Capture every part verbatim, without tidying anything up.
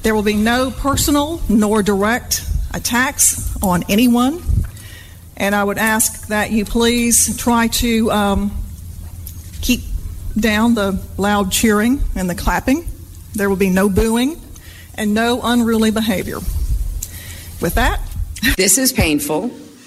There will be no personal nor direct attacks on anyone. And I would ask that you please try to um, keep down the loud cheering and the clapping. There will be no booing and no unruly behavior. With that, this is painful,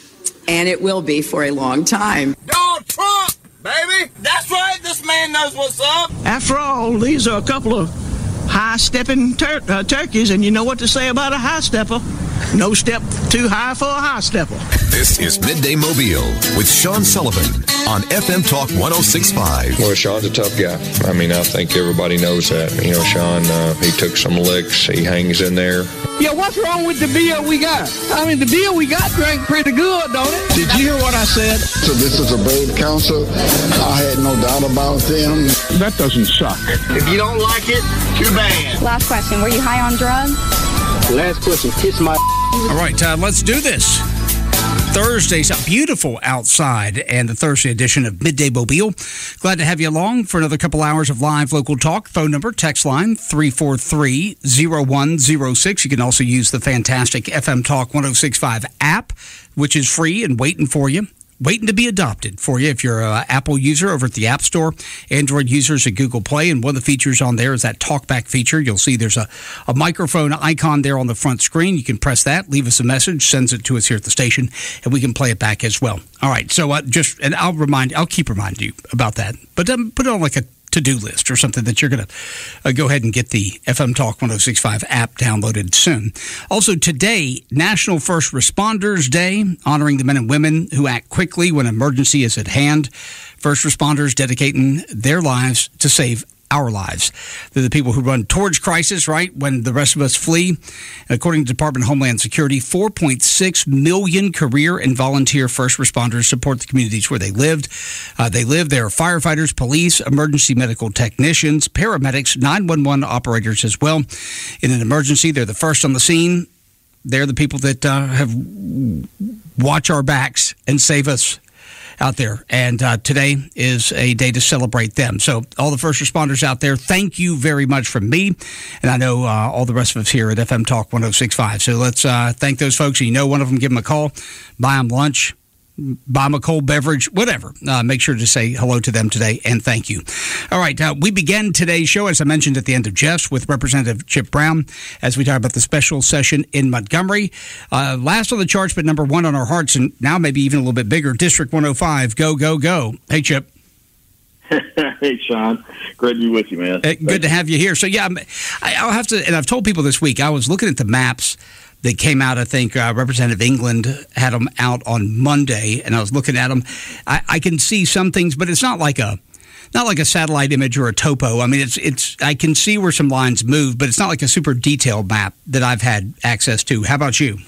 and it will be for a long time. Donald Trump, baby! That's right, this man knows what's up! After all, these are a couple of high-stepping tur- uh, turkeys, and you know what to say about a high-stepper. No step too high for a high-stepper. This is Midday Mobile with Sean Sullivan on F M Talk one oh six point five. Well, Sean's a tough guy. I mean, I think everybody knows that. You know, Sean, uh, he took some licks. He hangs in there. Yeah, what's wrong with the beer we got? I mean, the beer we got drank pretty good, don't it? Did you hear what I said? So this is a brave council. I had no doubt about them. That doesn't suck. If you don't like it, too bad. Last question. Were you high on drugs? Last question. Kiss my... All right, uh, let's do this. Thursday's beautiful outside, and the Thursday edition of Midday Mobile. Glad to have you along for another couple hours of live local talk. Phone number, text line, three four three, zero one zero six. You can also use the fantastic F M Talk one oh six point five app, which is free and waiting for you. Waiting to be adopted for you if you're an Apple user over at the App Store, Android users at Google Play, and one of the features on there is that talkback feature. You'll see there's a, a microphone icon there on the front screen. You can press that, leave us a message, sends it to us here at the station, and we can play it back as well. All right, so uh, just, and I'll remind, I'll keep reminding you about that, but um, put it on like a to-do list or something that you're going to uh, go ahead and get the F M Talk one oh six point five app downloaded soon. Also today, National First Responders Day, honoring the men and women who act quickly when emergency is at hand. First responders dedicating their lives to save our lives. They're the people who run towards crisis, right, when the rest of us flee. And according to the Department of Homeland Security, four point six million career and volunteer first responders support the communities where they lived. Uh, they live. There are firefighters, police, emergency medical technicians, paramedics, nine one one operators as well. In an emergency, they're the first on the scene. They're the people that uh, have watch our backs and save us out there, and uh, today is a day to celebrate them. So all the first responders out there, thank you very much from me, and I know uh, all the rest of us here at F M Talk one oh six point five. So let's uh, thank those folks. You know one of them, give them a call, buy them lunch, buy them a cold beverage, whatever. Uh, make sure to say hello to them today, and thank you. All right, uh, we begin today's show, as I mentioned at the end of Jeff's, with Representative Chip Brown, as we talk about the special session in Montgomery. Uh, last on the charts, but number one on our hearts, and now maybe even a little bit bigger, District one oh five. Go, go, go. Hey, Chip. Hey, Sean. Great to be with you, man. Uh, good to have you here. So, yeah, I, I'll have to, and I've told people this week, I was looking at the maps that came out. I think uh, Representative England had them out on Monday, and I was looking at them. I, I can see some things, but it's not like a not like a satellite image or a topo. I mean, it's it's. I can see where some lines move, but it's not like a super detailed map that I've had access to. How about you?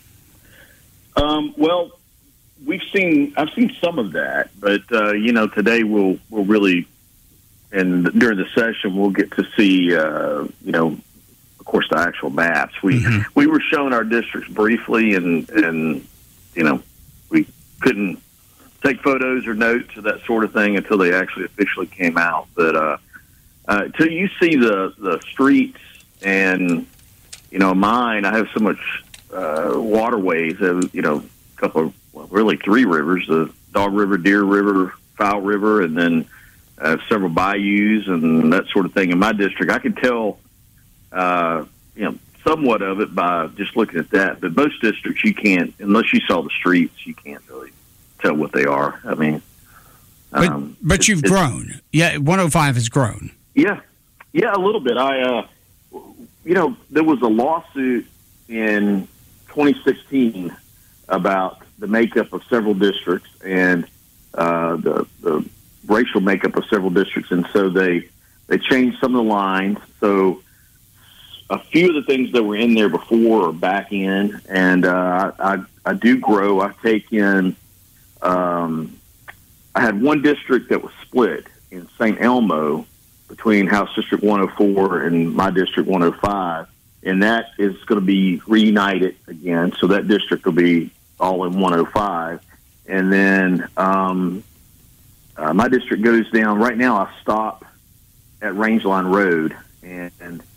Um, well, we've seen. I've seen some of that, but uh, you know, today we'll we'll really, and during the session we'll get to see. Uh, you know. Of course, the actual maps. We mm-hmm. we were shown our districts briefly, and and you know we couldn't take photos or notes or that sort of thing until they actually officially came out. But uh, uh, till you see the the streets, and you know mine, I have so much uh, waterways. Uh, you know, a couple of well, really three rivers: the Dog River, Deer River, Fowl River, and then uh, several bayous and that sort of thing. In my district, I could tell. Uh, you know, somewhat of it by just looking at that. But most districts, you can't, unless you saw the streets, you can't really tell what they are. I mean, um, but, but you've grown. Yeah, one oh five has grown. Yeah, yeah, a little bit. I, uh, you know, there was a lawsuit in twenty sixteen about the makeup of several districts and uh, the, the racial makeup of several districts, and so they they changed some of the lines. So a few of the things that were in there before are back in, and uh, I, I, I do grow. I take in, um, I had one district that was split in Saint Elmo between House District one oh four and my District one oh five, and that is going to be reunited again. So that district will be all in one oh five. And then um, uh, my district goes down. Right now I stop at Rangeline Road, and, and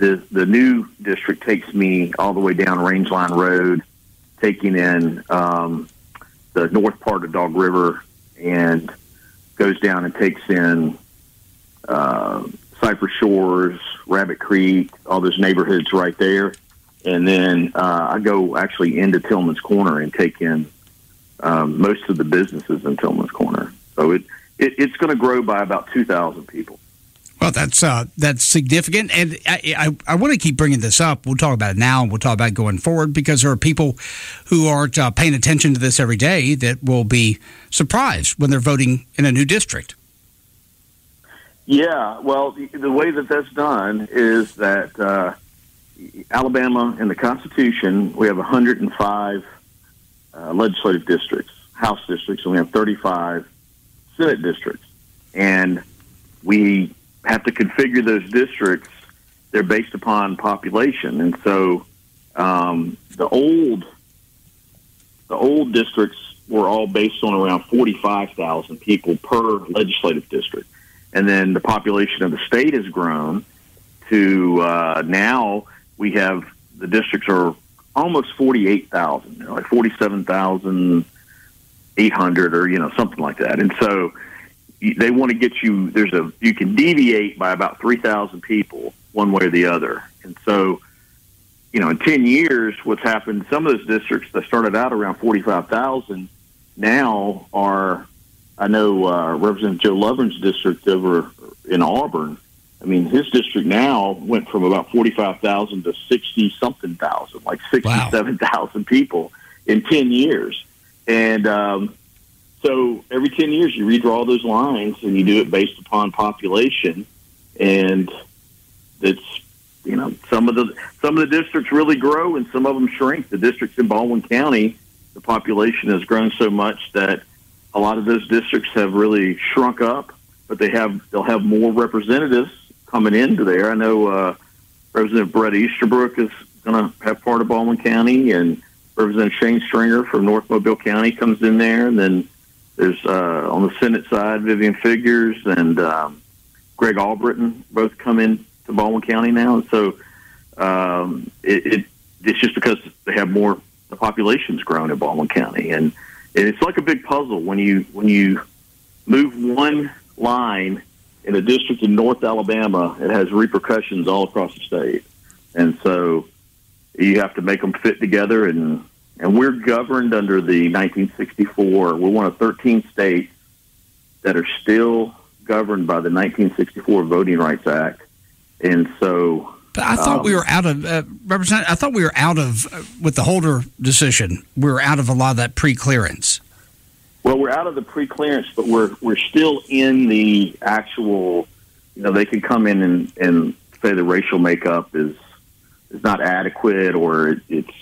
the the new district takes me all the way down Rangeline Road, taking in um, the north part of Dog River, and goes down and takes in uh, Cypress Shores, Rabbit Creek, all those neighborhoods right there. And then uh, I go actually into Tillman's Corner and take in um, most of the businesses in Tillman's Corner. So it, it it's going to grow by about two thousand people. Well, that's uh, that's significant, and I, I, I want to keep bringing this up. We'll talk about it now, and we'll talk about it going forward, because there are people who aren't uh, paying attention to this every day that will be surprised when they're voting in a new district. Yeah, well, the, the way that that's done is that uh, Alabama, in the Constitution, we have one hundred five uh, legislative districts, House districts, and we have thirty-five Senate districts, and we have to configure those districts. They're based upon population, and so um, the old the old districts were all based on around forty-five thousand people per legislative district, and then the population of the state has grown to uh, now we have the districts are almost forty-eight thousand, you know, like forty-seven thousand eight hundred, or you know something like that, and so they want to get you, there's a, you can deviate by about three thousand people one way or the other. And so, you know, in ten years, what's happened, some of those districts that started out around forty-five thousand now are, I know uh, Representative Joe Lovern's district over in Auburn, I mean, his district now went from about forty-five thousand to sixty-something thousand, like sixty-seven thousand wow. people in ten years. And, um, So every ten years you redraw those lines, and you do it based upon population. And it's, you know, some of the some of the districts really grow and some of them shrink. The districts in Baldwin County, the population has grown so much that a lot of those districts have really shrunk up, but they have they'll have more representatives coming into there. I know uh, Representative Brett Easterbrook is going to have part of Baldwin County, and Representative Shane Stringer from North Mobile County comes in there, and then there's uh, on the Senate side, Vivian Figures and um, Greg Albritton both come in to Baldwin County now. And so um, it, it, it's just because they have more, the population's grown in Baldwin County. And it's like a big puzzle when you when you move one line in a district in North Alabama, it has repercussions all across the state. And so you have to make them fit together, and And we're governed under the nineteen sixty-four. We're one of thirteen states that are still governed by the nineteen sixty-four Voting Rights Act. And so, but I thought um, we were out of uh, Representative. I thought we were out of uh, with the Holder decision. We were out of a lot of that pre-clearance. Well, we're out of the pre-clearance, but we're we're still in the actual. You know, they can come in and, and say the racial makeup is is not adequate, or it, it's.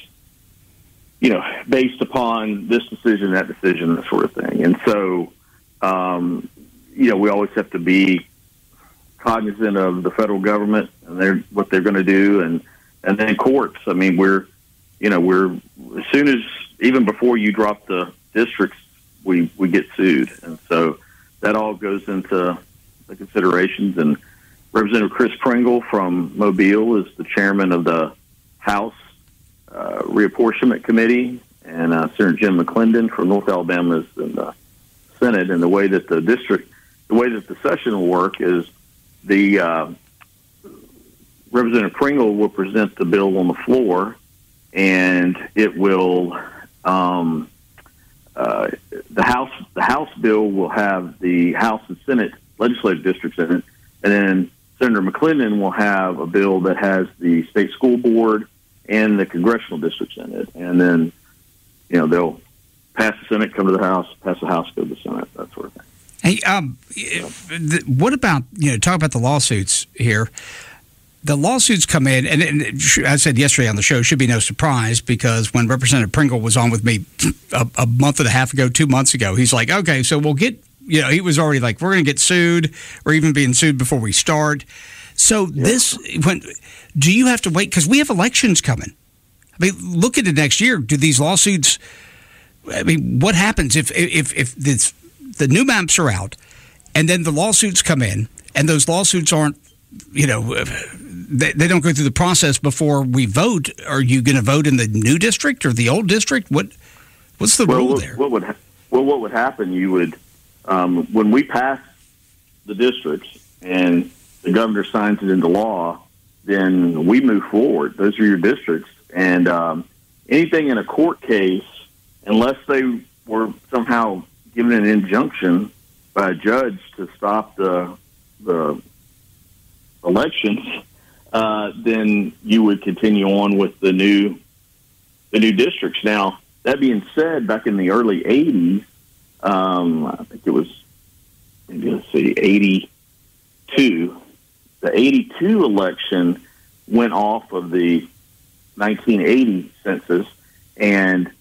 you know, based upon this decision, that decision, that sort of thing. And so, um, you know, we always have to be cognizant of the federal government and their, what they're going to do. And, and then courts. I mean, we're, you know, we're, as soon as, even before you drop the districts, we, we get sued. And so that all goes into the considerations. And Representative Chris Pringle from Mobile is the chairman of the House Uh, reapportionment committee, and uh, Senator Jim McClendon from North Alabama is in the Senate. And the way that the district, the way that the session will work is the uh, Representative Pringle will present the bill on the floor, and it will um, uh, the House the House bill will have the House and Senate legislative districts in it, and then Senator McClendon will have a bill that has the state school board and the congressional districts in it. And then, you know, they'll pass the Senate, come to the House, pass the House, go to the Senate, that sort of thing. Hey, um, what about, you know, talk about the lawsuits here. The lawsuits come in, and, and I said yesterday on the show, should be no surprise, because when Representative Pringle was on with me a, a month and a half ago, two months ago, he's like, okay, so we'll get, you know, he was already like, we're going to get sued, or even being sued before we start. So yeah. this, when do you have to wait? Because we have elections coming. I mean, look at it next year. Do these lawsuits? I mean, what happens if if if this, the new maps are out, and then the lawsuits come in, and those lawsuits aren't, you know, they, they don't go through the process before we vote. Are you going to vote in the new district or the old district? What What's the well, rule what, there? What would, well, what would happen, you would, um, when we pass the districts and the governor signs it into law, then we move forward. Those are your districts. And um, anything in a court case, unless they were somehow given an injunction by a judge to stop the the elections, uh, then you would continue on with the new the new districts. Now, that being said, back in the early eighties, um, I think it was, let's see, eighty-two. The eighty-two election went off of the nineteen eighty census, and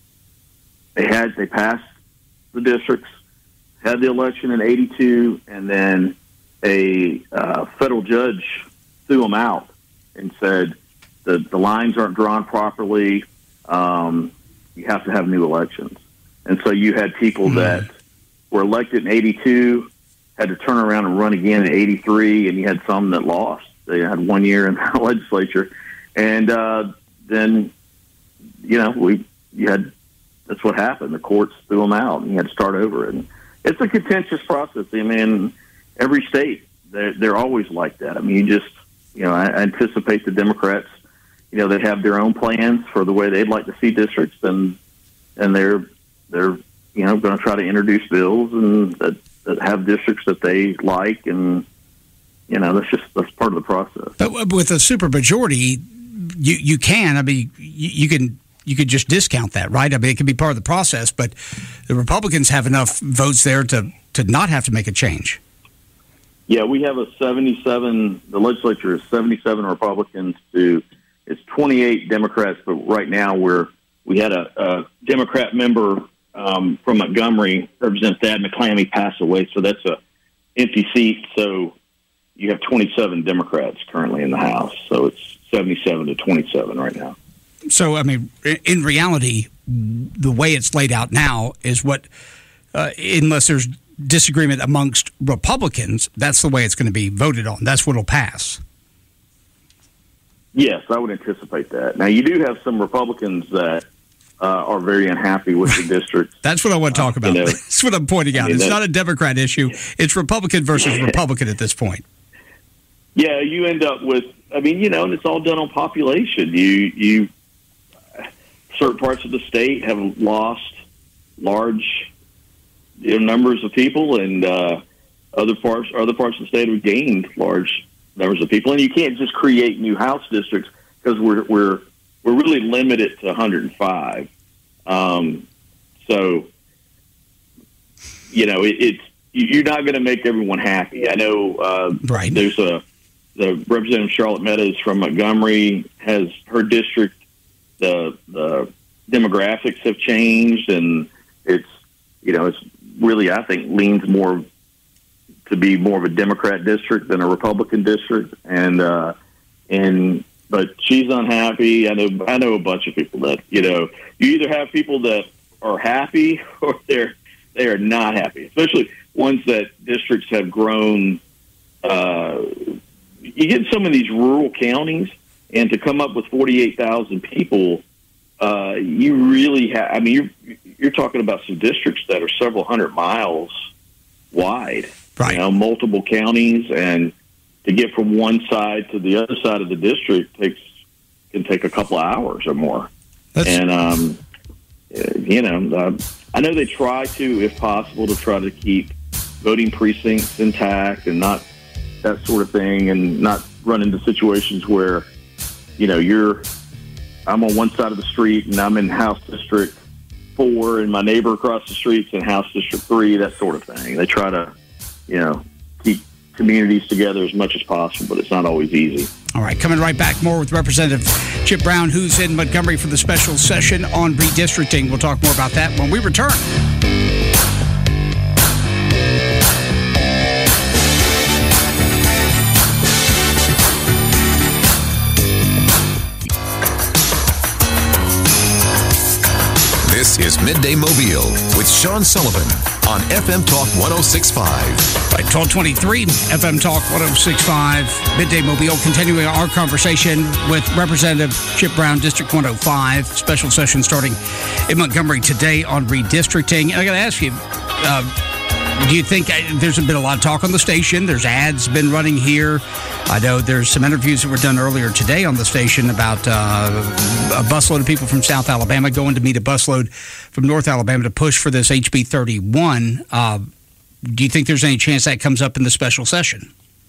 they had they passed the districts, had the election in eighty-two, and then a uh, federal judge threw them out and said the the lines aren't drawn properly. Um, you have to have new elections, and so you had people mm-hmm. that were elected in eighty-two. Had to turn around and run again in eighty-three, and you had some that lost. They had one year in the legislature, and uh, then you know we you had that's what happened. The courts threw them out, and you had to start over. And it's a contentious process. I mean, every state they're, they're always like that. I mean, you just you know I anticipate the Democrats, you know, they have their own plans for the way they'd like to see districts, and and they're they're you know going to try to introduce bills and that. that have districts that they like, and you know that's just that's part of the process. But with a supermajority, you you can. I mean, you, you can you could just discount that, right? I mean, it can be part of the process, but the Republicans have enough votes there to to not have to make a change. Yeah, we have a seventy-seven. The legislature is seventy-seven Republicans to it's twenty-eight Democrats, but right now we're we had a, a Democrat member. Um, from Montgomery, Representative Thad McClammy passed away, so that's a empty seat. So you have twenty-seven Democrats currently in the House, so it's seventy-seven to twenty-seven right now. So, I mean, in reality, the way it's laid out now is what, uh, unless there's disagreement amongst Republicans, that's the way it's going to be voted on. That's what will pass. Yes, I would anticipate that. Now, you do have some Republicans that Uh, are very unhappy with the district. That's what I want to talk about. Uh, you know, that's what I'm pointing out. I mean, it's not a Democrat issue. It's Republican versus Republican at this point. Yeah, you end up with, I mean, you know, and it's all done on population. You, you, certain parts of the state have lost large you know, numbers of people, and uh, other parts, other parts of the state have gained large numbers of people. And you can't just create new House districts because we're we're We're really limited to one hundred five. Um, so, you know, it, it's you're not going to make everyone happy. I know uh, right. there's a the Representative Charlotte Meadows from Montgomery has her district. The the demographics have changed, and it's you know it's really I think leans more to be more of a Democrat district than a Republican district, and uh, and. But she's unhappy. I know. I know a bunch of people that you know. You either have people that are happy or they're they are not happy. Especially ones that districts have grown. Uh, you get some of these rural counties, and to come up with forty-eight thousand people, uh, you really have. I mean, you're you're talking about some districts that are several hundred miles wide. Right. You know, multiple counties and. To get from one side to the other side of the district takes can take a couple of hours or more. That's... And um, you know, uh, I know they try to, if possible, to try to keep voting precincts intact and not that sort of thing, and not run into situations where you know you're I'm on one side of the street and I'm in House District Four, and my neighbor across the street's in House District Three. That sort of thing. They try to, you know, keep communities together as much as possible, but it's not always easy. All right, coming right back, more with Representative Chip Brown, who's in Montgomery for the special session on redistricting. We'll talk more about that when we return. This This is Midday Mobile with Sean Sullivan on F M Talk one oh six point five. Right, twelve twenty-three, F M Talk one oh six point five, Midday Mobile, continuing our conversation with Representative Chip Brown, District one oh five. Special session starting in Montgomery today on redistricting. And I got to ask you, uh, do you think uh, there's been a lot of talk on the station? There's ads been running here. I know there's some interviews that were done earlier today on the station about uh, a busload of people from South Alabama going to meet a busload from North Alabama to push for this H B thirty-one. Uh, do you think there's any chance that comes up in the special session?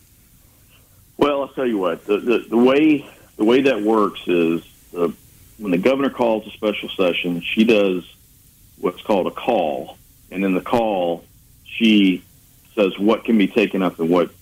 Well, I'll tell you what. The, the, the way the way that works is the, when the governor calls a special session, she does what's called a call. And in the call, she says what can be taken up and what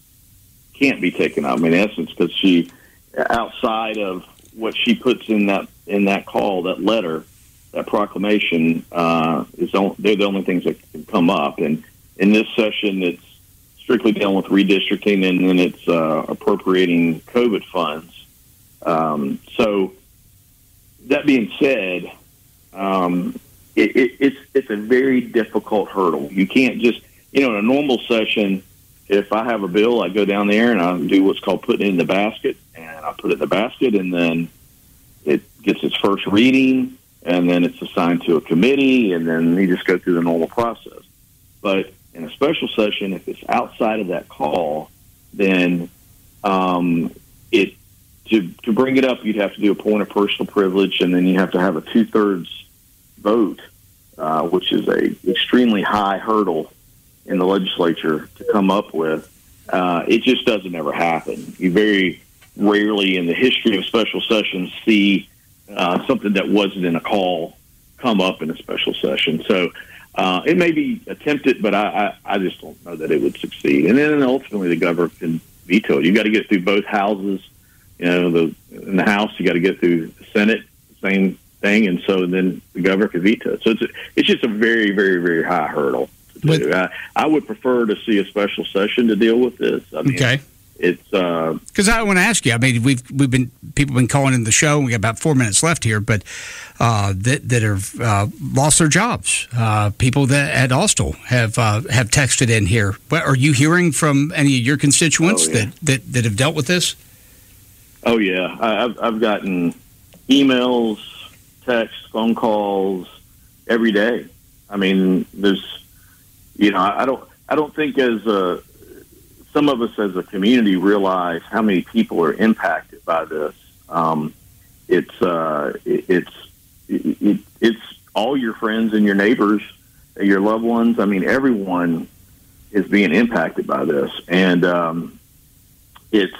can't be taken up. I mean, in essence, because she, outside of what she puts in that in that call, that letter, that proclamation, uh, is on, they're the only things that can come up. And in this session, it's strictly dealing with redistricting, and then it's uh, appropriating COVID funds. Um, so, that being said, um, it, it, it's it's a very difficult hurdle. You can't just, you know, in a normal session, if I have a bill, I go down there and I do what's called putting it in the basket, and I put it in the basket, and then it gets its first reading, and then it's assigned to a committee, and then you just go through the normal process. But in a special session, if it's outside of that call, then um, it to to bring it up, you'd have to do a point of personal privilege, and then you have to have a two-thirds vote, uh, which is a extremely high hurdle in the legislature to come up with. Uh, it just doesn't ever happen. You very rarely in the history of special sessions see uh, something that wasn't in a call come up in a special session. So uh, it may be attempted, but I, I, I just don't know that it would succeed. And then ultimately the governor can veto it. You've got to get through both houses. You know, the in the House, you got to get through the Senate, same thing, and so then the governor can veto it. So it's, a, it's just a very, very, very high hurdle. With, I, I would prefer to see a special session to deal with this. I mean, okay, it's because uh, I want to ask you. I mean, we've we've been people have been calling in the show. And we got about four minutes left here, but uh, that that have uh, lost their jobs. Uh, people that at Austell have uh, have texted in here. What, are you hearing from any of your constituents oh, yeah. that, that that have dealt with this? Oh yeah, I, I've I've gotten emails, texts, phone calls every day. I mean, there's. You know, I don't. I don't think as a, some of us as a community realize how many people are impacted by this. Um, it's uh, it, it's it, it's all your friends and your neighbors, your loved ones. I mean, everyone is being impacted by this, and um, it's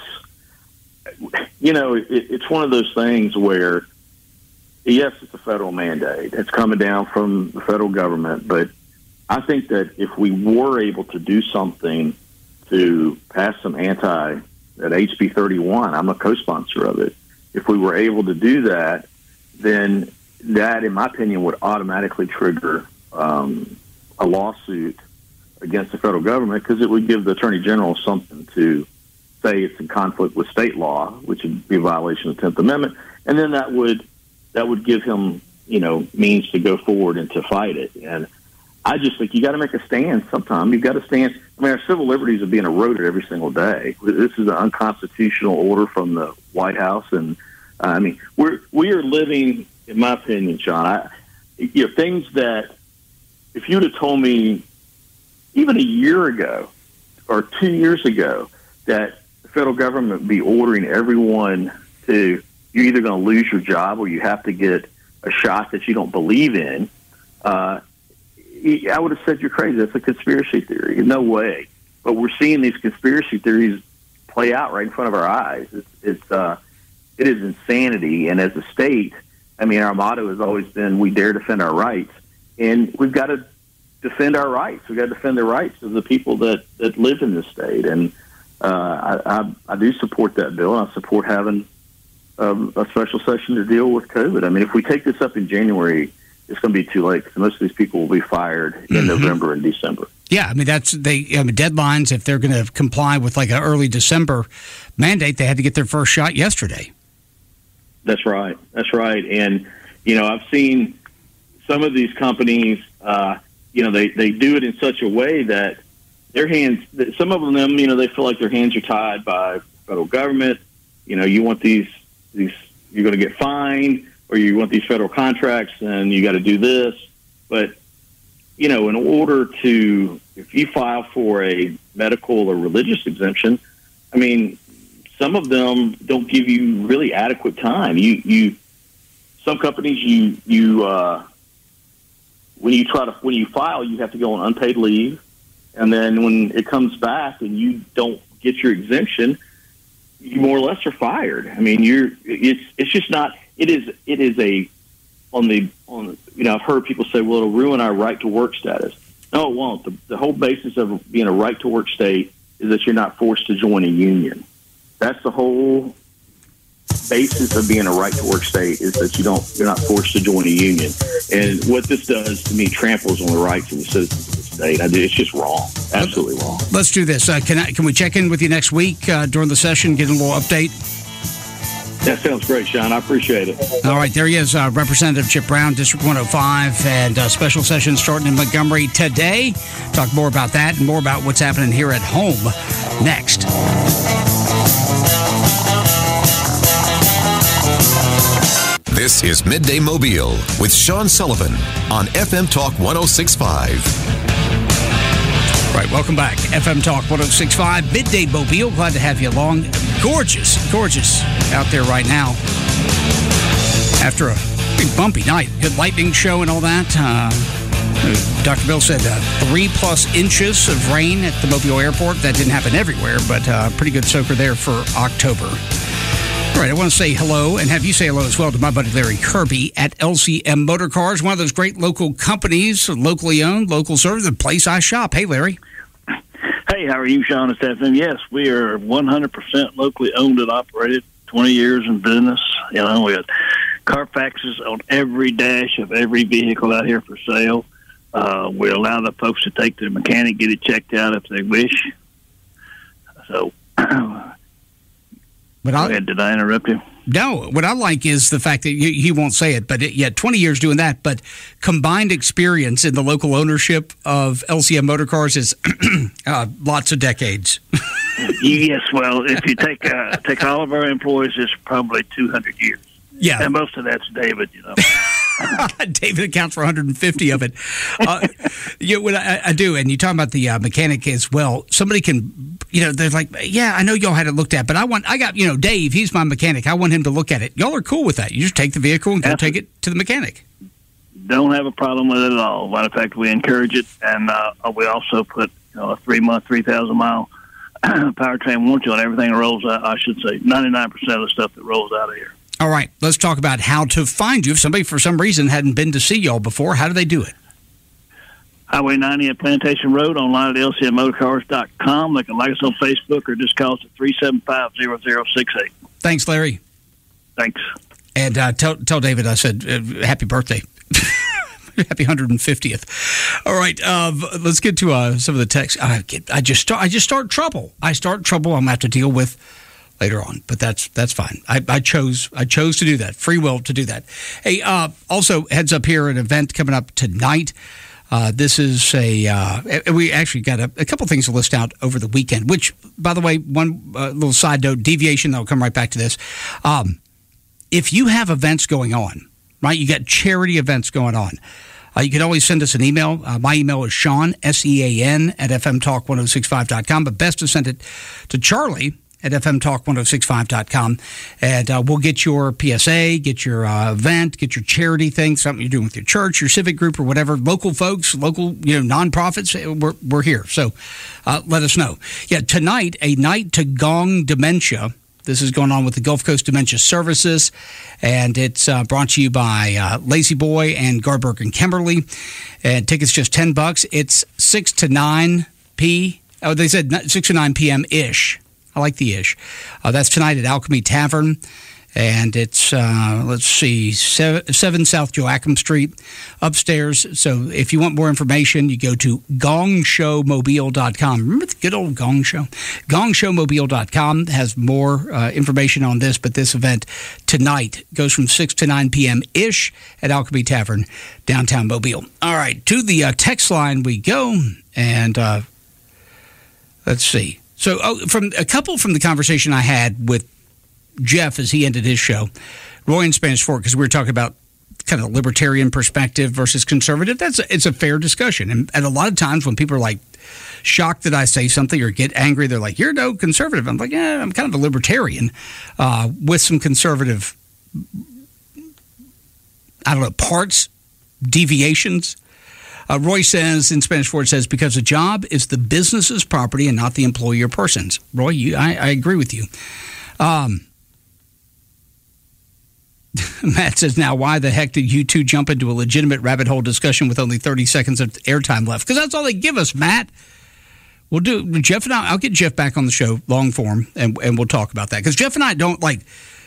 you know, it, it's one of those things where yes, it's a federal mandate. It's coming down from the federal government, but I think that if we were able to do something to pass some anti at H B thirty-one, I'm a co-sponsor of it. If we were able to do that, then that, in my opinion, would automatically trigger um, a lawsuit against the federal government, because it would give the Attorney General something to say it's in conflict with state law, which would be a violation of the tenth Amendment, and then that would that would give him, you know, means to go forward and to fight it. And I just think you got to make a stand sometime. You've got to stand. I mean, our civil liberties are being eroded every single day. This is an unconstitutional order from the White House, and uh, I mean, we're we are living, in my opinion, Sean. I, you know, things that if you'd have told me even a year ago or two years ago that the federal government would be ordering everyone to, you're either going to lose your job or you have to get a shot that you don't believe in. Uh, I would have said you're crazy. That's a conspiracy theory. No way. But we're seeing these conspiracy theories play out right in front of our eyes. It's, it's uh, it is insanity. And as a state, I mean, our motto has always been, we dare defend our rights. And we've got to defend our rights. We've got to defend the rights of the people that, that live in this state. And uh, I, I, I do support that bill. I support having um, a special session to deal with COVID. I mean, if we take this up in January, it's going to be too late, because most of these people will be fired in mm-hmm. November and December. Yeah, I mean, that's they I mean, deadlines. If they're going to comply with like an early December mandate, they had to get their first shot yesterday. That's right. That's right. And, you know, I've seen some of these companies, uh, you know, they, they do it in such a way that their hands, that some of them, you know, they feel like their hands are tied by federal government. You know, you want these, these, you're going to get fined, or you want these federal contracts and you got to do this. But, you know, in order to, if you file for a medical or religious exemption, I mean, some of them don't give you really adequate time. You, you, some companies, you, you, uh, when you try to, when you file, you have to go on unpaid leave. And then when it comes back and you don't get your exemption, you more or less are fired. I mean, you're, it's, it's just not, it is, it is a, on the, on, you know, I've heard people say, well, it'll ruin our right to work status. No, it won't. The, the whole basis of being a right to work state is that you're not forced to join a union. That's the whole basis of being a right to work state, is that you don't, you're not forced to join a union. And what this does to me tramples on the rights of the citizens of the state. I do, it's just wrong. Absolutely wrong. Let's do this. Uh, can I, can we check in with you next week uh, during the session, get a little update? That sounds great, Sean. I appreciate it. All right, there he is, uh, Representative Chip Brown, District one oh five, and uh, special session starting in Montgomery today. Talk more about that and more about what's happening here at home next. This is Midday Mobile with Sean Sullivan on F M Talk one oh six point five. Right, welcome back. F M Talk one oh six point five, Midday Mobile. Glad to have you along. Gorgeous, gorgeous out there right now. After a big bumpy night, good lightning show and all that. Uh, Doctor Bill said uh, three plus inches of rain at the Mobile Airport. That didn't happen everywhere, but uh, pretty good soaker there for October. All right, I want to say hello and have you say hello as well to my buddy Larry Kirby at L C M Motor Cars, one of those great local companies, locally owned, local service, the place I shop. Hey, Larry. Hey, how are you, Sean and Stephen? Yes, we are one hundred percent locally owned and operated, twenty years in business. You know, we got Carfaxes on every dash of every vehicle out here for sale. Uh, we allow the folks to take to the mechanic, get it checked out if they wish. So, But I, ahead, did I interrupt you? No. What I like is the fact that you, he won't say it, but it, yeah, twenty years doing that. But combined experience in the local ownership of L C M Motor Cars is uh, lots of decades. Yes, well, if you take uh, take all of our employees, it's probably two hundred years. Yeah, and most of that's David, you know. David accounts for one hundred fifty of it. Uh, you know, what I, I do, and you talk about the uh, mechanic as well. Somebody can, you know, they're like, yeah, I know y'all had it looked at, but I want, I got, you know, Dave, he's my mechanic. I want him to look at it. Y'all are cool with that. You just take the vehicle and go Absolutely. Take it to the mechanic. Don't have a problem with it at all. Matter of fact, we encourage it, and uh, we also put, you know, a three-month, three thousand mile powertrain warranty on everything that rolls out. I should say ninety-nine percent of the stuff that rolls out of here. All right, let's talk about how to find you. If somebody, for some reason, hadn't been to see y'all before, how do they do it? Highway ninety at Plantation Road, online at L C M motor cars dot com. They can like us on Facebook or just call us at three seven five, zero zero six eight. Thanks, Larry. Thanks. And uh, tell tell David I said uh, happy birthday. Happy one hundred fiftieth. All right, uh, let's get to uh, some of the texts. I, get, I just start. I just start trouble. I start trouble. I'm gonna have to deal with later on, but that's that's fine. I, I chose I chose to do that. Free will to do that. Hey, uh, also heads up here, an event coming up tonight. Uh, this is a uh, we actually got a, a couple things to list out over the weekend. Which, by the way, one uh, little side note, deviation. I'll come right back to this. Um, if you have events going on, right? You got charity events going on. Uh, you can always send us an email. Uh, my email is Sean, S E A N, at F M Talk one oh six five dot com. But best to send it to Charlie at F M Talk one oh six five dot com. And uh, we'll get your P S A, get your uh, event, get your charity thing, something you're doing with your church, your civic group, or whatever. Local folks, local, you know, nonprofits, we're, we're here. So uh, let us know. Yeah, tonight, a night to gong dementia. This is going on with the Gulf Coast Dementia Services, and it's uh, brought to you by uh, Lazy Boy and Garberg and Kimberly. And tickets just ten bucks. It's six to nine p. Oh, they said six to nine p.m. ish. I like the ish. Uh, that's tonight at Alchemy Tavern. And it's, uh, let's see, seven South Joachim Street, upstairs. So if you want more information, you go to gong show mobile dot com. Remember the good old Gong Show? gong show mobile dot com has more uh, information on this, but this event tonight goes from six to nine p.m.-ish at Alchemy Tavern, downtown Mobile. All right, to the uh, text line we go, and uh, let's see. So oh, from a couple from the conversation I had with Jeff as he ended his show, Roy in Spanish Fork, because we were talking about kind of libertarian perspective versus conservative. That's a, it's a fair discussion, and, and a lot of times when people are like shocked that I say something or get angry, they're like, "You're no conservative." I'm like, "Yeah, I'm kind of a libertarian uh, with some conservative, I don't know, parts, deviations." Uh, Roy says in Spanish Fork says because a job is the business's property and not the employee or person's. Roy, you, I, I agree with you. Um, Matt says, now, why the heck did you two jump into a legitimate rabbit hole discussion with only thirty seconds of airtime left? Because that's all they give us, Matt. We'll do, Jeff and I, I'll get Jeff back on the show, long form, and, and we'll talk about that. Because Jeff and I don't, like,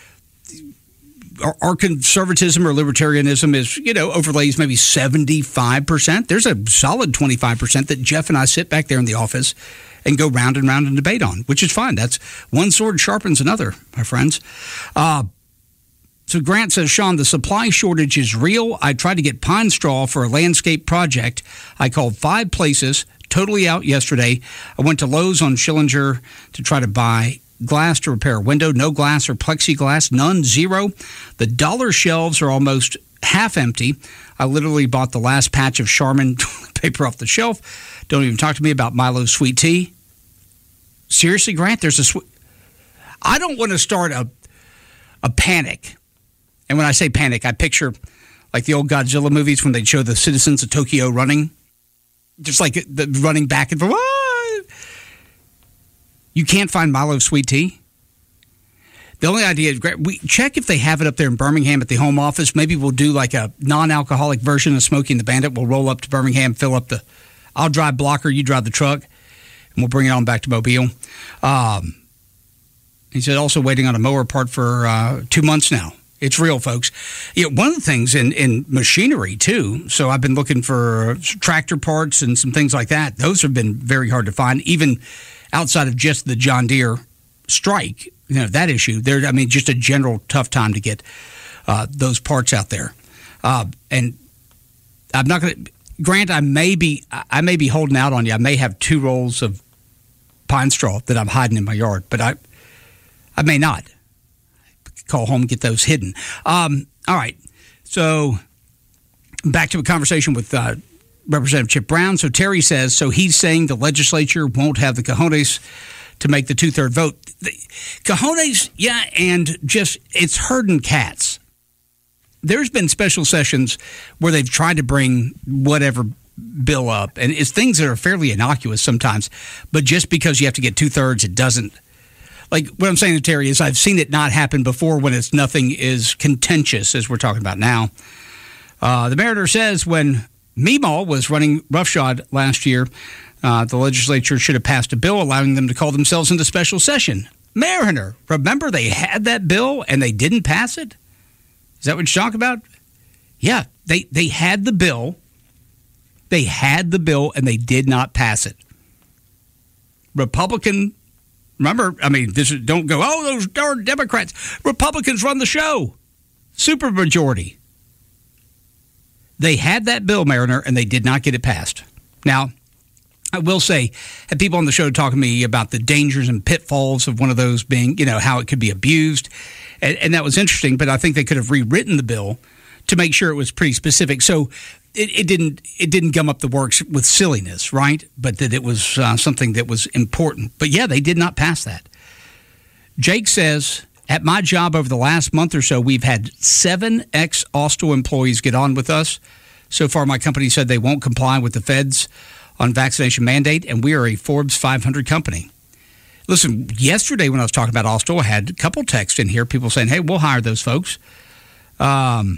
our, our conservatism or libertarianism is, you know, overlays maybe seventy-five percent. There's a solid twenty-five percent that Jeff and I sit back there in the office and go round and round and debate on, which is fine. That's one sword sharpens another, my friends. Uh, So Grant says, Sean, the supply shortage is real. I tried to get pine straw for a landscape project. I called five places, totally out yesterday. I went to Lowe's on Schillinger to try to buy glass to repair a window. No glass or plexiglass, none, zero. The dollar shelves are almost half empty. I literally bought the last patch of Charmin toilet paper off the shelf. Don't even talk to me about Milo's sweet tea. Seriously, Grant, there's a sweet... I don't want to start a a panic. And when I say panic, I picture like the old Godzilla movies when they'd show the citizens of Tokyo running, just like the running back and forth. Ah! You can't find Milo sweet tea. The only idea is we check if they have it up there in Birmingham at the home office. Maybe we'll do like a non-alcoholic version of Smokey and the Bandit. We'll roll up to Birmingham, fill up the. I'll drive blocker, you drive the truck, and we'll bring it on back to Mobile. Um, he said also waiting on a mower part for uh, two months now. It's real, folks. You know, one of the things in, in machinery, too, so I've been looking for tractor parts and some things like that. Those have been very hard to find, even outside of just the John Deere strike, you know, that issue. There, I mean, just a general tough time to get uh, those parts out there. Uh, and I'm not going to – Grant, I may be I may be holding out on you. I may have two rolls of pine straw that I'm hiding in my yard, but I I may not. Call home and get those hidden. Um, all right. So back to a conversation with uh, Representative Chip Brown. So Terry says, so he's saying the legislature won't have the cojones to make the two-third vote. The cojones, yeah, and just it's herding cats. There's been special sessions where they've tried to bring whatever bill up, and it's things that are fairly innocuous sometimes, but just because you have to get two-thirds, it doesn't. Like what I'm saying to Terry is I've seen it not happen before when it's nothing is contentious, as we're talking about now. Uh, the Mariner says when Meemaw was running roughshod last year, uh, the legislature should have passed a bill allowing them to call themselves into special session. Mariner, remember they had that bill and they didn't pass it? Is that what you're talking about? Yeah, they, they had the bill. They had the bill and they did not pass it. Republican... Remember, I mean, this is, don't go, oh, those darn Democrats. Republicans run the show. Supermajority. They had that bill, Mariner, and they did not get it passed. Now, I will say, had people on the show talking to me about the dangers and pitfalls of one of those being, you know, how it could be abused. And, and that was interesting, but I think they could have rewritten the bill to make sure it was pretty specific. So it, it didn't it didn't gum up the works with silliness, right? But that it was uh, something that was important. But yeah, they did not pass that. Jake says, at my job over the last month or so, we've had seven ex-Austal employees get on with us. So far, my company said they won't comply with the feds on vaccination mandate, and we are a Forbes five hundred company. Listen, yesterday when I was talking about Austal, I had a couple texts in here, people saying, hey, we'll hire those folks. Um.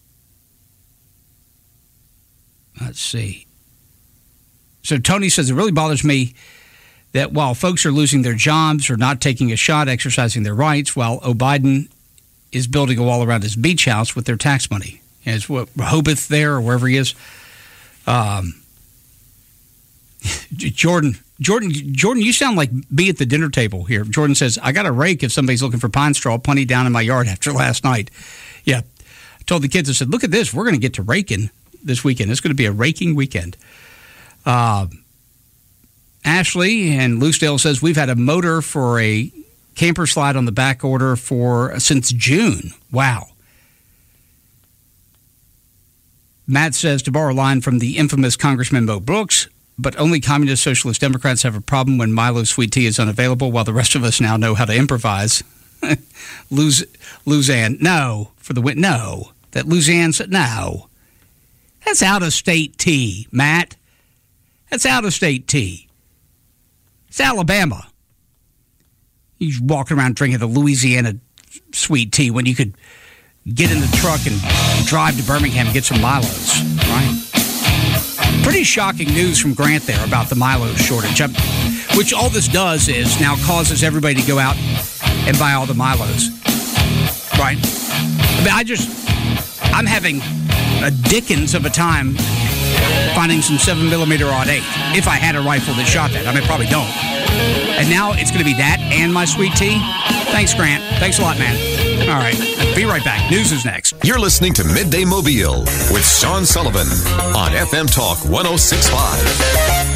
Let's see. So Tony says, it really bothers me that while folks are losing their jobs or not taking a shot, exercising their rights, while O'Biden is building a wall around his beach house with their tax money. And it's what, Rehoboth there or wherever he is. Um, Jordan, Jordan, Jordan, you sound like me at the dinner table here. Jordan says, I got a rake if somebody's looking for pine straw, plenty down in my yard after last night. Yeah. I told the kids, I said, look at this. We're going to get to raking this weekend. It's going to be a raking weekend. Uh, Ashley in Loosedale says, we've had a motor for a camper slide on the back order for since June. Wow. Matt says, to borrow a line from the infamous Congressman Mo Brooks, but only communist socialist Democrats have a problem when Milo sweet tea is unavailable, while the rest of us now know how to improvise. Luz, Luzanne, no. For the win, no. That Luzanne said, no. That's out-of-state tea, Matt. That's out-of-state tea. It's Alabama. He's walking around drinking the Louisiana sweet tea when you could get in the truck and drive to Birmingham and get some Milos, right? Pretty shocking news from Grant there about the Milo shortage, which all this does is now causes everybody to go out and buy all the Milos, right? I mean, I just, I'm having a Dickens of a time finding some seven millimeter aught eight, if I had a rifle that shot that. I mean, probably don't. And now it's going to be that and my sweet tea? Thanks, Grant. Thanks a lot, man. All right. Be right back. News is next. You're listening to Midday Mobile with Sean Sullivan on F M Talk one oh six point five.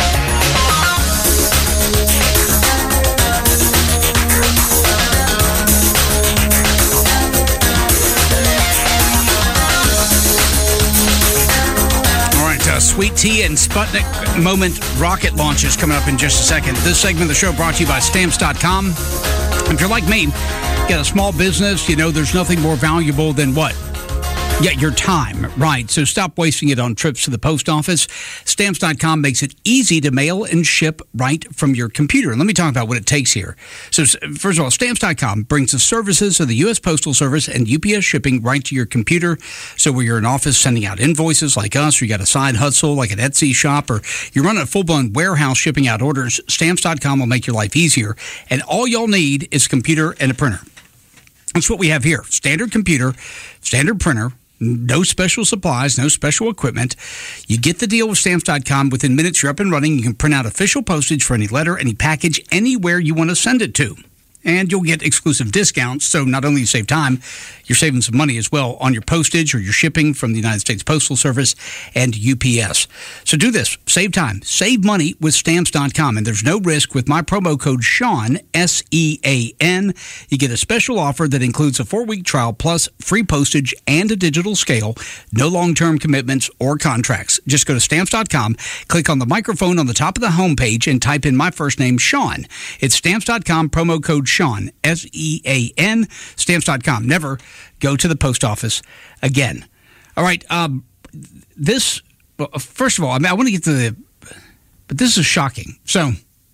Uh, Sweet Tea and Sputnik moment rocket launches coming up in just a second. This segment of the show brought to you by Stamps dot com. If you're like me, you got a small business, you know there's nothing more valuable than what? Yeah, your time, right. So stop wasting it on trips to the post office. Stamps dot com makes it easy to mail and ship right from your computer. And let me talk about what it takes here. So first of all, Stamps dot com brings the services of the U S Postal Service and U P S shipping right to your computer. So where you're in office sending out invoices like us, or you got a side hustle like an Etsy shop, or you're running a full-blown warehouse shipping out orders, Stamps dot com will make your life easier. And all you'll need is a computer and a printer. That's what we have here. Standard computer, standard printer, no special supplies, no special equipment. You get the deal with Stamps dot com. Within minutes, you're up and running. You can print out official postage for any letter, any package, anywhere you want to send it to. And you'll get exclusive discounts. So not only you save time, you're saving some money as well on your postage or your shipping from the United States Postal Service and U P S. So do this. Save time. Save money with Stamps dot com. And there's no risk with my promo code Sean, S E A N. You get a special offer that includes a four-week trial plus free postage and a digital scale. No long-term commitments or contracts. Just go to Stamps dot com, click on the microphone on the top of the homepage, and type in my first name, Sean. It's Stamps dot com, promo code Sean, S E A N, Stamps dot com. Never go to the post office again. All right. Um, this, well, first of all, I mean, I want to get to the, but this is shocking. So,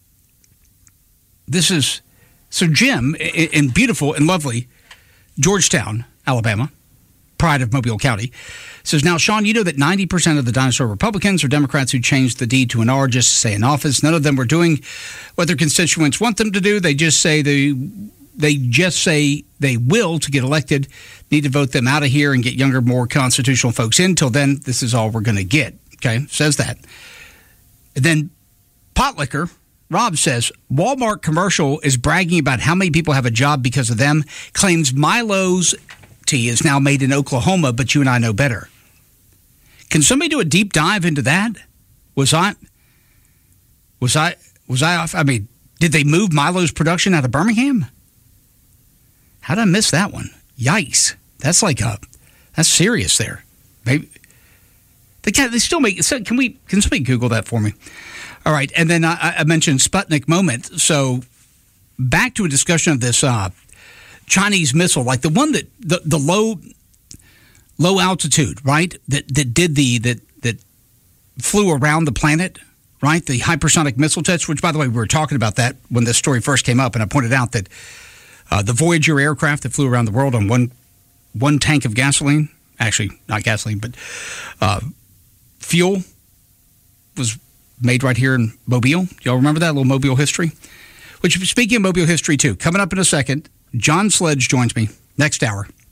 this is, so Jim in, in beautiful and lovely Georgetown, Alabama, pride of Mobile County, says, now, Sean, you know that ninety percent of the dinosaur Republicans are Democrats who changed the D to an R just to stay in office. None of them were doing what their constituents want them to do. They just say they, they just say they will to get elected. Need to vote them out of here and get younger, more constitutional folks in. Till then, this is all we're going to get. Okay, says that. And then pot liquor, Rob says, Walmart commercial is bragging about how many people have a job because of them. Claims Milo's tea is now made in Oklahoma, but you and I know better. Can somebody do a deep dive into that? Was I, was I, was I off? I mean, did they move Milo's production out of Birmingham? How did I miss that one? Yikes. That's like a, that's serious there. Maybe, they can't, they still make, so can we, can somebody Google that for me? All right. And then I, I mentioned Sputnik moment. So back to a discussion of this uh, Chinese missile, like the one that, the, the low, low altitude, right? That that did the that that flew around the planet, right? The hypersonic missile test, which, by the way, we were talking about that when this story first came up, and I pointed out that uh, the Voyager aircraft that flew around the world on one one tank of gasoline, actually not gasoline, but uh, fuel, was made right here in Mobile. Y'all remember that little Mobile history? Which, speaking of Mobile history too, coming up in a second, John Sledge joins me next hour.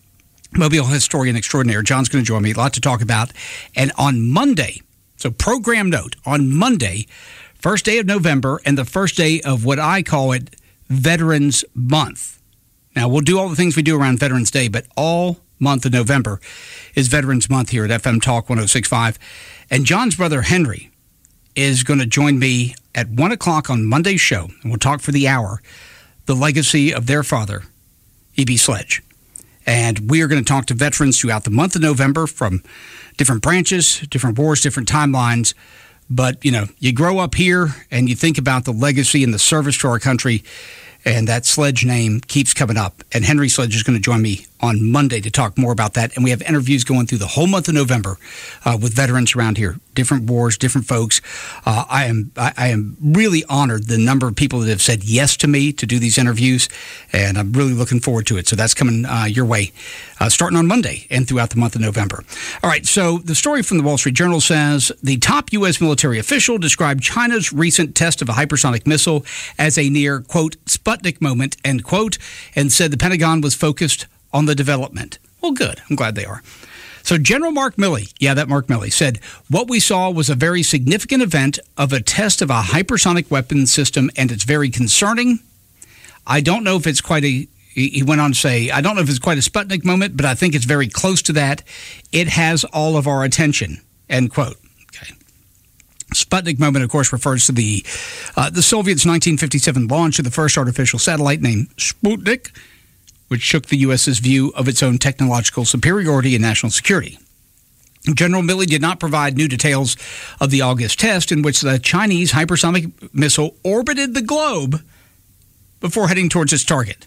Mobile historian extraordinaire. John's going to join me. A lot to talk about. And on Monday, so program note, on Monday, first day of November and the first day of what I call it Veterans Month. Now, we'll do all the things we do around Veterans Day, but all month of November is Veterans Month here at F M Talk one oh six point five. And John's brother Henry is going to join me at one o'clock on Monday's show, and we'll talk for the hour, the legacy of their father, E B. Sledge. And we are going to talk to veterans throughout the month of November from different branches, different wars, different timelines. But, you know, you grow up here and you think about the legacy and the service to our country, and that Sledge name keeps coming up. And Henry Sledge is going to join me on Monday to talk more about that. And we have interviews going through the whole month of November uh, with veterans around here, different wars, different folks. Uh, I am I, I am really honored the number of people that have said yes to me to do these interviews, and I'm really looking forward to it. So that's coming uh, your way uh, starting on Monday and throughout the month of November. All right, so the story from the Wall Street Journal says the top U S military official described China's recent test of a hypersonic missile as a near, quote, Sputnik moment, end quote, and said the Pentagon was focused on the development. Well, good. I'm glad they are. So General Mark Milley, yeah, that Mark Milley, said, what we saw was a very significant event of a test of a hypersonic weapons system, and it's very concerning. I don't know if it's quite a, he went on to say, I don't know if it's quite a Sputnik moment, but I think it's very close to that. It has all of our attention, end quote. Okay. Sputnik moment, of course, refers to the uh, the Soviets' nineteen fifty-seven launch of the first artificial satellite named Sputnik, which shook the U S's view of its own technological superiority and national security. General Milley did not provide new details of the August test in which the Chinese hypersonic missile orbited the globe before heading towards its target.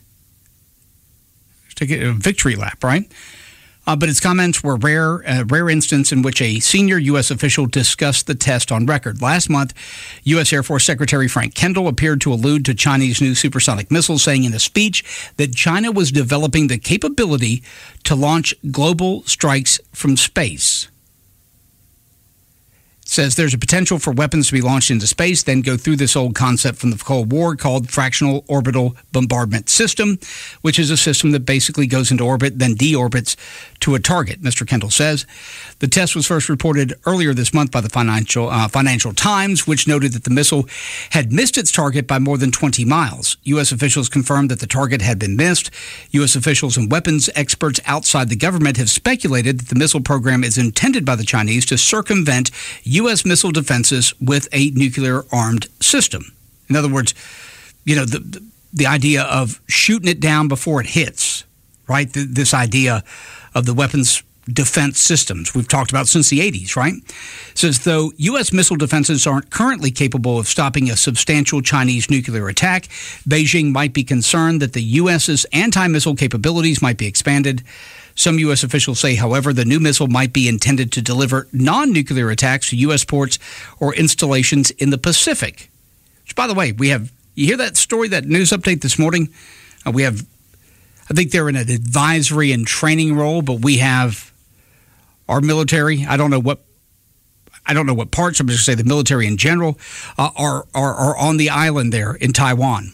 Take a victory lap, right? Uh, but its comments were rare, a rare instance in which a senior U S official discussed the test on record. Last month, U S Air Force Secretary Frank Kendall appeared to allude to Chinese new supersonic missiles, saying in a speech that China was developing the capability to launch global strikes from space. Says there's a potential for weapons to be launched into space, then go through this old concept from the Cold War called fractional orbital bombardment system, which is a system that basically goes into orbit, then deorbits to a target, Mister Kendall says. The test was first reported earlier this month by the Financial uh, Financial Times, which noted that the missile had missed its target by more than twenty miles. U S officials confirmed that the target had been missed. U S officials and weapons experts outside the government have speculated that the missile program is intended by the Chinese to circumvent U S missile defenses with a nuclear-armed system. In other words, you know, the, the, the idea of shooting it down before it hits, right? The, this idea of the weapons defense systems we've talked about since the eighties, right? Says though U S missile defenses aren't currently capable of stopping a substantial Chinese nuclear attack, Beijing might be concerned that the U S's anti-missile capabilities might be expanded. Some U S officials say, however, the new missile might be intended to deliver non-nuclear attacks to U S ports or installations in the Pacific. Which, by the way, we have, you hear that story, that news update this morning? Uh, we have, I think they're in an advisory and training role, but we have our military, I don't know what, I don't know what parts, I'm just going to say the military in general, uh, are, are, are on the island there in Taiwan.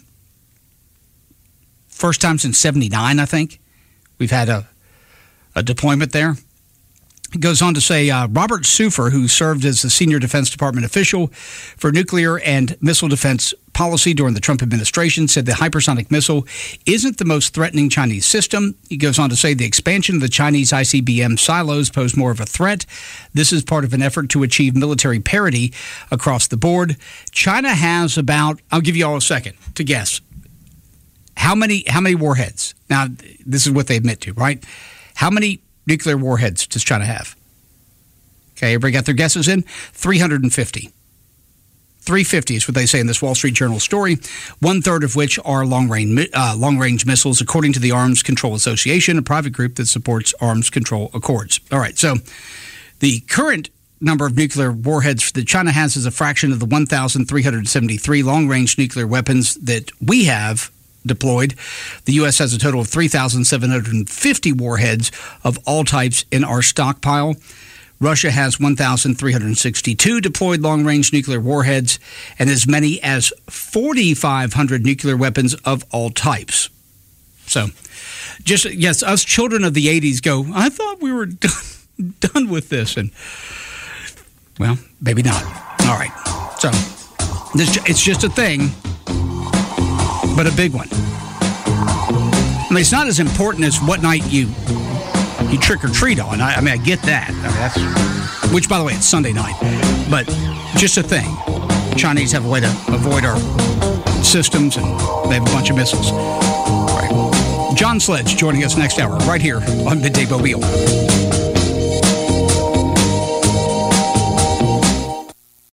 First time since seventy-nine, I think, we've had a a deployment there. It goes on to say uh, Robert Sufer, who served as the senior Defense Department official for nuclear and missile defense policy during the Trump administration, said the hypersonic missile isn't the most threatening Chinese system. He goes on to say the expansion of the Chinese I C B M silos pose more of a threat. This is part of an effort to achieve military parity across the board. China has about, I'll give you all a second to guess, how many how many warheads? Now, this is what they admit to, right? How many nuclear warheads does China have? Okay, everybody got their guesses in? three hundred fifty. three hundred fifty is what they say in this Wall Street Journal story, one-third of which are long-range uh, long-range missiles, according to the Arms Control Association, a private group that supports arms control accords. All right, so the current number of nuclear warheads that China has is a fraction of the one thousand three hundred seventy-three long-range nuclear weapons that we have deployed. The U S has a total of three thousand seven hundred fifty warheads of all types in our stockpile. Russia has one thousand three hundred sixty-two deployed long-range nuclear warheads and as many as four thousand five hundred nuclear weapons of all types. So, just, yes, us children of the eighties go, I thought we were done, done with this. And, well, maybe not. All right. So, this, it's just a thing, but a big one. I mean, it's not as important as what night you you trick or treat on. I, I mean, I get that. I mean, that's, which, by the way, it's Sunday night. But just a thing. Chinese have a way to avoid our systems, and they have a bunch of missiles. All right. John Sledge joining us next hour right here on Midday Mobile.